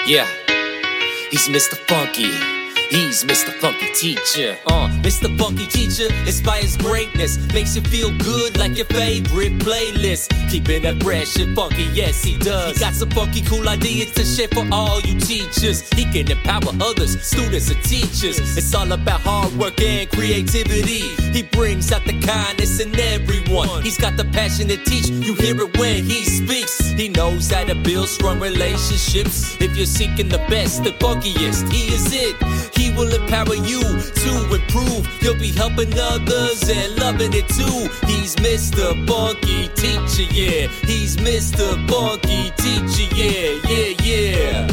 Yeah, he's Mr. Funky. He's Mr. Funky Teacher. Mr. Funky Teacher inspires greatness, makes you feel good like your favorite playlist. Keeping it fresh and funky, yes he does. He got some funky cool ideas to share for all you teachers. He can empower others, students and teachers. It's all about hard work and creativity. He brings out the kindness in everyone. He's got the passion to teach, you hear it when he speaks. He knows how to build strong relationships. If you're seeking the best, the funkiest, he is it. He will empower you to improve. You'll be helping others and loving it too. He's Mr. Funky Teacher, yeah. He's Mr. Funky Teacher, yeah.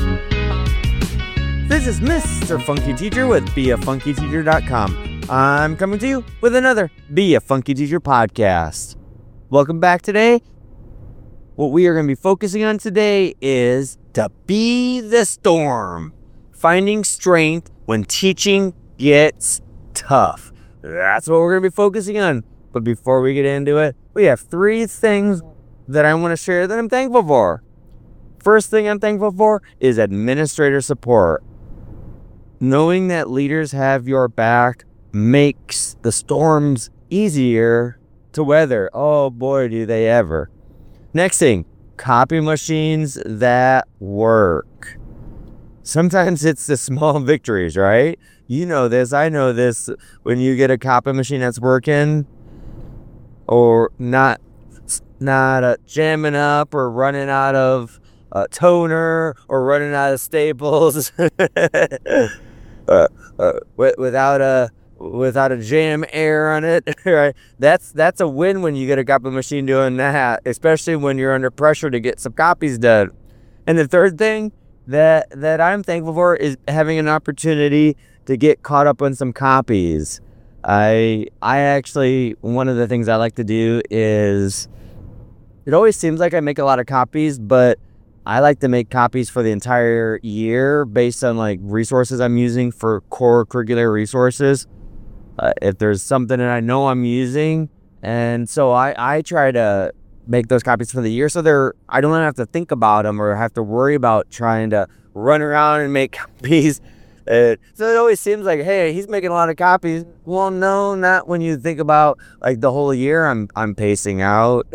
This is Mr. Funky Teacher with BeAFunkyTeacher.com. I'm coming to you with another Be a Funky Teacher podcast. Welcome back today. What we are going to be focusing on today is to be the storm. Finding strength when teaching gets tough. That's what we're going to be focusing on. But before we get into it, we have 3 things that I want to share that I'm thankful for. First thing I'm thankful for is administrator support. Knowing that leaders have your back makes the storms easier to weather. Oh boy, do they ever. Next thing, copy machines that work. Sometimes it's the small victories, right? You know this, I know this. When you get a copy machine that's working, or not jamming up, or running out of toner, or running out of staples, without a jam air on it, right? That's a win when you get a copy machine doing that, especially when you're under pressure to get some copies done. And the third thing that I'm thankful for is having an opportunity to get caught up on some copies. I actually, one of the things I like to do is, it always seems like I make a lot of copies, but I like to make copies for the entire year based on like resources I'm using for core curricular resources. If there's something that I know I'm using, and so I try to make those copies for the year, so I don't have to think about them or have to worry about trying to run around and make copies. So it always seems like, hey, he's making a lot of copies. Well, no, not when you think about like the whole year I'm pacing out.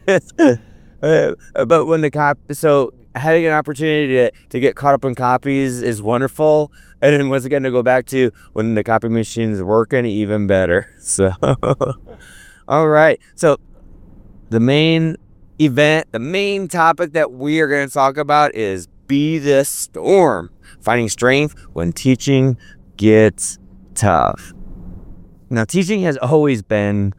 But when so having an opportunity to get caught up on copies is wonderful. And then once again, to go back to when the copy machine is working, even better. So, all right. So the main event, the main topic that we are going to talk about is be the storm. Finding strength when teaching gets tough. Now, teaching has always been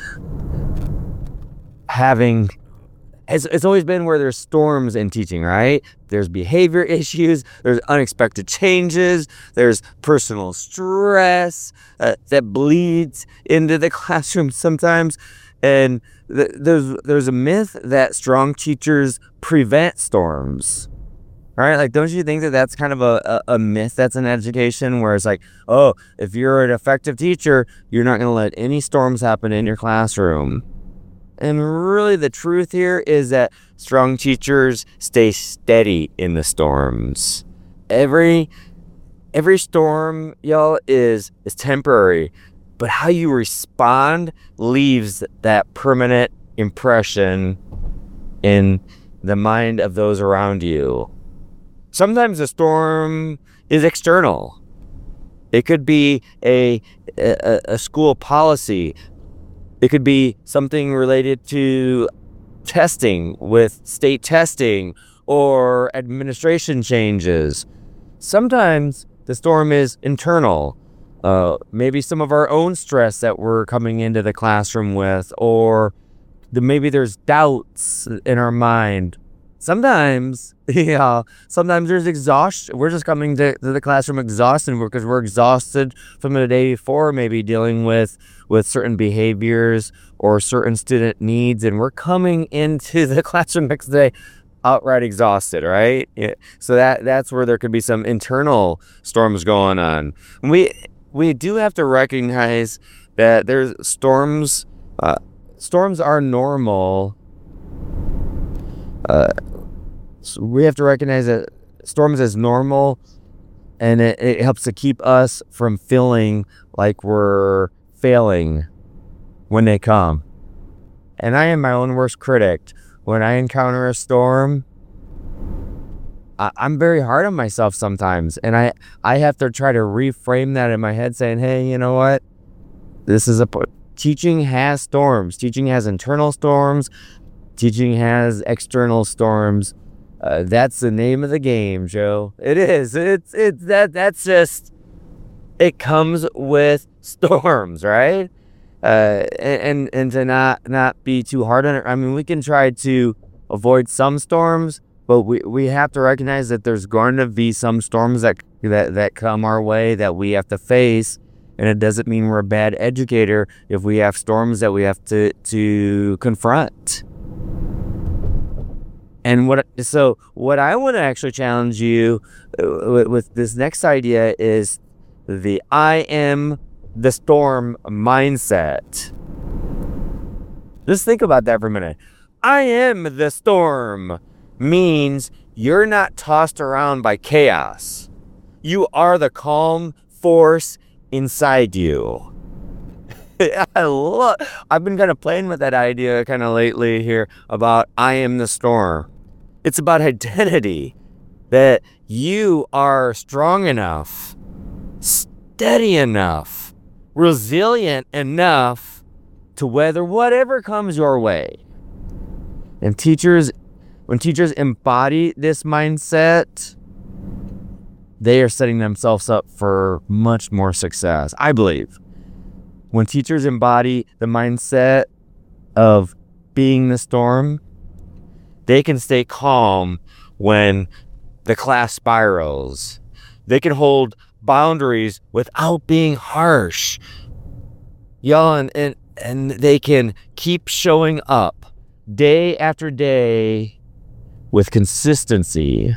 it's always been where there's storms in teaching, right? There's behavior issues, there's unexpected changes, there's personal stress that bleeds into the classroom sometimes. And there's a myth that strong teachers prevent storms, right? Like, don't you think that that's kind of a myth that's in education, where it's like, oh, if you're an effective teacher, you're not going to let any storms happen in your classroom. And really the truth here is that strong teachers stay steady in the storms. Every storm, y'all, is temporary. But how you respond leaves that permanent impression in the mind of those around you. Sometimes the storm is external. It could be a school policy. It could be something related to testing with state testing or administration changes. Sometimes the storm is internal. Maybe some of our own stress that we're coming into the classroom with, or maybe there's doubts in our mind. Sometimes there's exhaustion. We're just coming to the classroom exhausted because we're exhausted from the day before, maybe dealing with certain behaviors or certain student needs, and we're coming into the classroom next day outright exhausted, right? Yeah. So that's where there could be some internal storms going on. We do have to recognize that there's storms. Storms are normal. So we have to recognize that storms as normal, and it helps to keep us from feeling like we're failing when they come. And I am my own worst critic. When I encounter a storm, I'm very hard on myself sometimes, and I have to try to reframe that in my head, saying, hey, you know what? Teaching has storms. Teaching has internal storms. Teaching has external storms. That's the name of the game, Joe. It is. That's just, it comes with storms, right? And to not be too hard on it. I mean, we can try to avoid some storms, but we have to recognize that there's going to be some storms that come our way that we have to face. And it doesn't mean we're a bad educator if we have storms that we have to confront. And what I want to actually challenge you with this next idea is the I am the storm mindset. Just think about that for a minute. I am the storm means you're not tossed around by chaos. You are the calm force inside you. I've been kind of playing with that idea kind of lately here about I am the storm. It's about identity, that you are strong enough, steady enough, resilient enough to weather whatever comes your way. And when teachers embody this mindset, they are setting themselves up for much more success, I believe. When teachers embody the mindset of being the storm, they can stay calm when the class spirals. They can hold boundaries without being harsh. Y'all, and they can keep showing up day after day with consistency.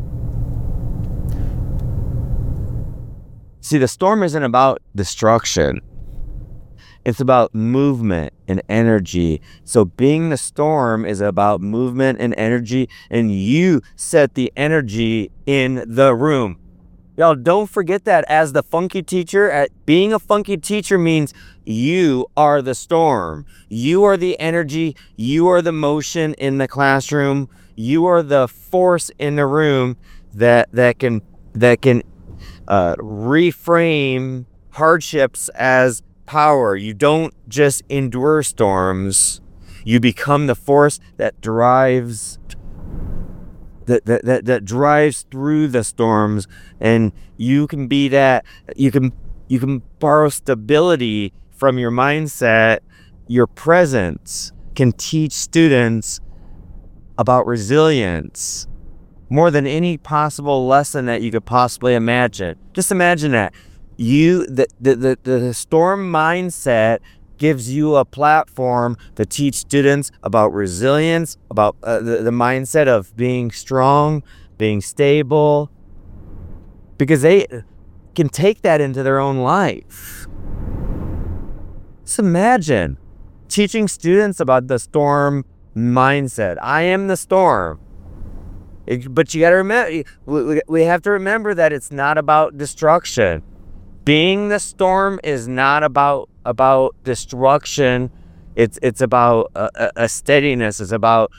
See, the storm isn't about destruction. It's about movement and energy. So being the storm is about movement and energy, and you set the energy in the room. Y'all, don't forget that as the funky teacher. Being a funky teacher means you are the storm. You are the energy. You are the motion in the classroom. You are the force in the room that can reframe hardships as power. You don't just endure storms. You become the force that drives that drives through the storms, and you can be that. You can borrow stability from your mindset. Your presence can teach students about resilience more than any possible lesson that you could possibly imagine. Just imagine that. The storm mindset gives you a platform to teach students about resilience, about the mindset of being strong, being stable, because they can take that into their own life. Just imagine teaching students about the storm mindset. I am the storm. But you got to remember, we have to remember that it's not about destruction. Being the storm is not about destruction. It's about a steadiness. It's about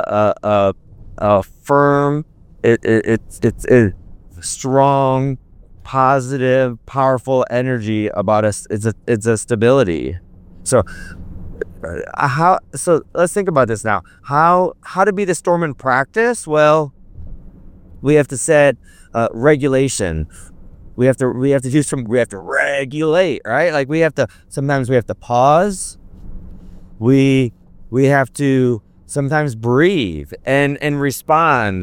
a firm. It's a strong, positive, powerful energy about us. It's a stability. So let's think about this now. How to be the storm in practice? Well, we have to set regulation. We have to regulate, right? Like sometimes we have to pause. We have to sometimes breathe and respond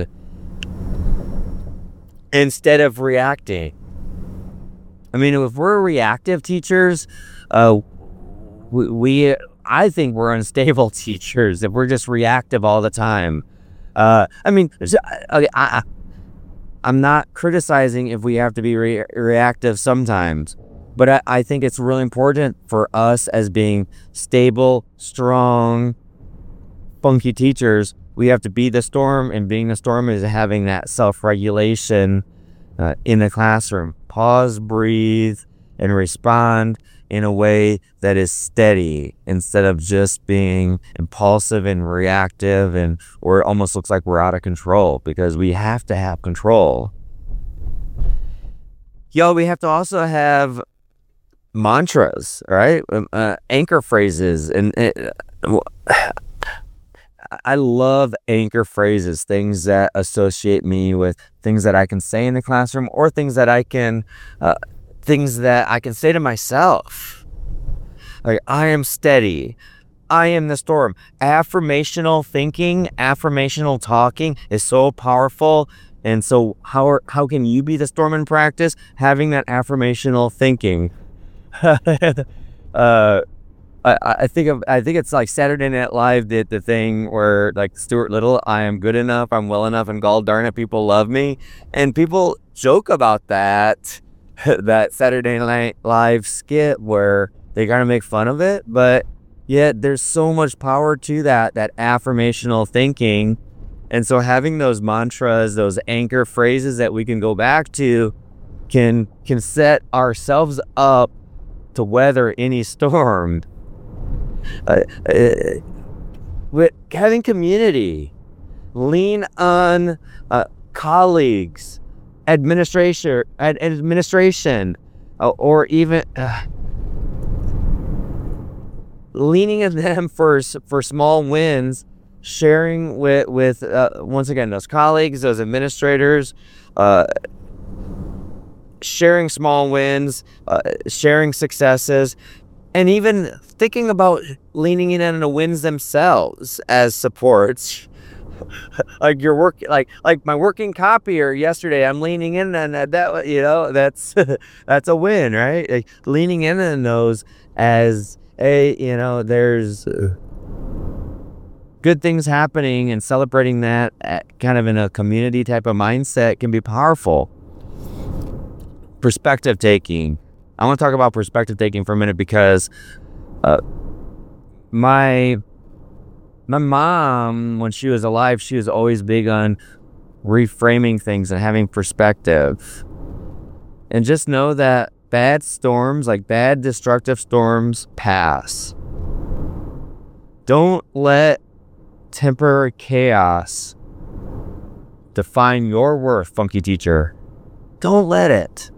instead of reacting. I mean, if we're reactive teachers, I think we're unstable teachers if we're just reactive all the time. I'm not criticizing if we have to be reactive sometimes, but I think it's really important for us as being stable, strong, funky teachers we have to be the storm, and being the storm is having that self-regulation in the classroom. Pause, breathe, and respond in a way that is steady instead of just being impulsive and reactive, and or it almost looks like we're out of control, because we have to have control. We have to also have mantras, right? Anchor phrases. And I love anchor phrases, things that associate me with things that I can say in the classroom, or things that I can say to myself. Like, I am steady. I am the storm. Affirmational thinking, affirmational talking is so powerful. And so how can you be the storm in practice? Having that affirmational thinking. I think it's like Saturday Night Live did the thing where, like, Stuart Little, I am good enough, I'm well enough, and gall darn it, people love me. And people joke about that Saturday Night Live skit where they kind of make fun of it, but yet there's so much power to that affirmational thinking. And so having those mantras, those anchor phrases that we can go back to can set ourselves up to weather any storm. With having community, lean on colleagues, administration, or even leaning on them for small wins. Sharing with once again, those colleagues, those administrators, sharing small wins, sharing successes, and even thinking about leaning in on the wins themselves as supports. Like your work, like my working copier yesterday, I'm leaning in on that. That's a win, right? Like, leaning in on those as there's good things happening, and celebrating that kind of in a community type of mindset can be powerful. Perspective taking. I want to talk about perspective taking for a minute, because my mom, when she was alive, she was always big on reframing things and having perspective. And just know that bad storms, like bad destructive storms, pass. Don't let temporary chaos define your worth, funky teacher. Don't let it.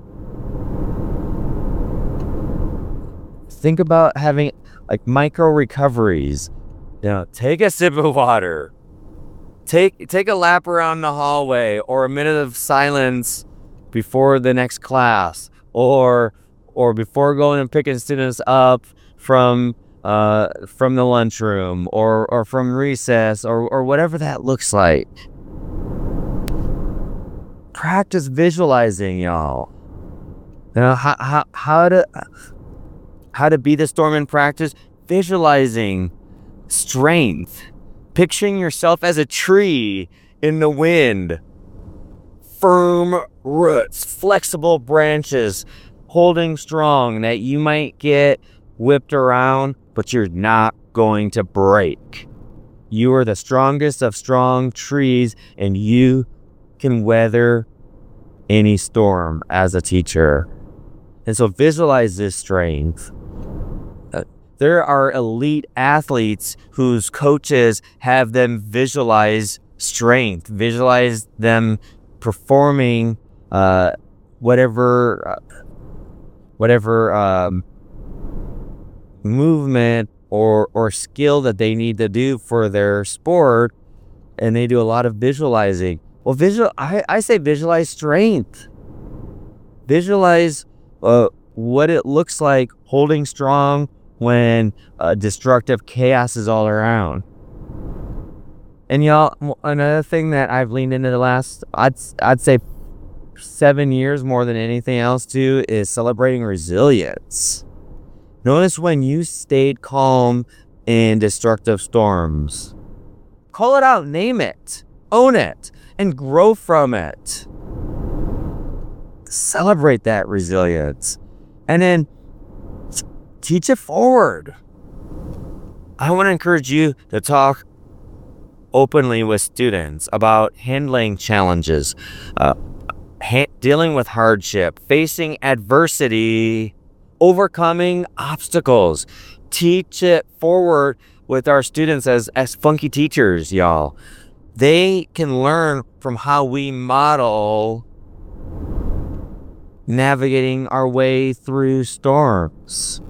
Think about having like micro recoveries. Take a sip of water. Take a lap around the hallway, or a minute of silence before the next class, or before going and picking students up from the lunchroom, or from recess, or whatever that looks like. Practice visualizing, y'all. How to be the storm in practice. Visualizing strength, picturing yourself as a tree in the wind, firm roots, flexible branches, holding strong, that you might get whipped around, but you're not going to break. You are the strongest of strong trees, and you can weather any storm as a teacher. And so visualize this strength. There are elite athletes whose coaches have them visualize strength, visualize them performing whatever movement or skill that they need to do for their sport, and they do a lot of visualizing. Well, I say visualize strength. Visualize what it looks like holding strong when destructive chaos is all around. And y'all, another thing that I've leaned into the last, I'd say 7 years more than anything else too, is celebrating resilience. Notice when you stayed calm in destructive storms. Call it out, name it, own it, and grow from it. Celebrate that resilience. And then teach it forward. I want to encourage you to talk openly with students about handling challenges, dealing with hardship, facing adversity, overcoming obstacles. Teach it forward with our students as funky teachers, y'all. They can learn from how we model navigating our way through storms.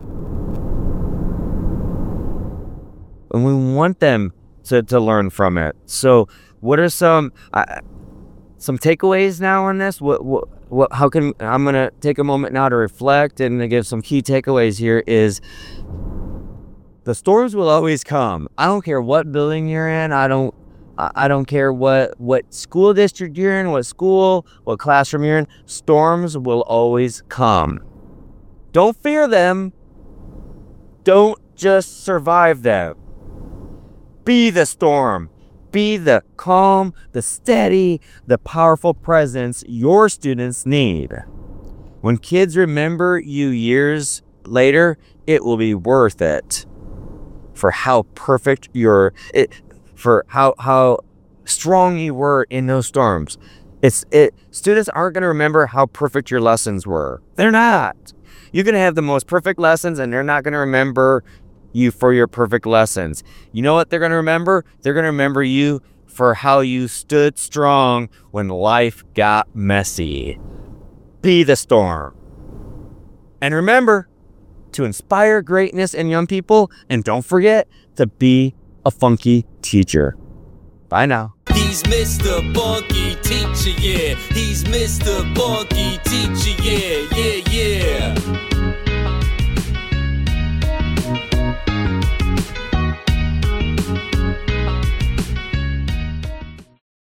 And we want them to learn from it. So what are some takeaways now on this? How can I'm gonna take a moment now to reflect and to give some key takeaways here is the storms will always come. I don't care what building you're in. I don't care what school district you're in, what classroom you're in. Storms will always come. Don't fear them. Don't just survive them. Be the storm. Be the calm, the steady, the powerful presence your students need. When kids remember you years later, it will be worth it for how perfect for how strong you were in those storms. Students aren't going to remember how perfect your lessons were. They're not. You're going to have the most perfect lessons, and they're not going to remember you for your perfect lessons. You know what they're going to remember? They're going to remember you for how you stood strong when life got messy. Be the storm. And remember to inspire greatness in young people, and don't forget to be a funky teacher. Bye now. He's Mr. Funky Teacher, yeah. He's Mr. Funky Teacher, yeah, yeah, yeah.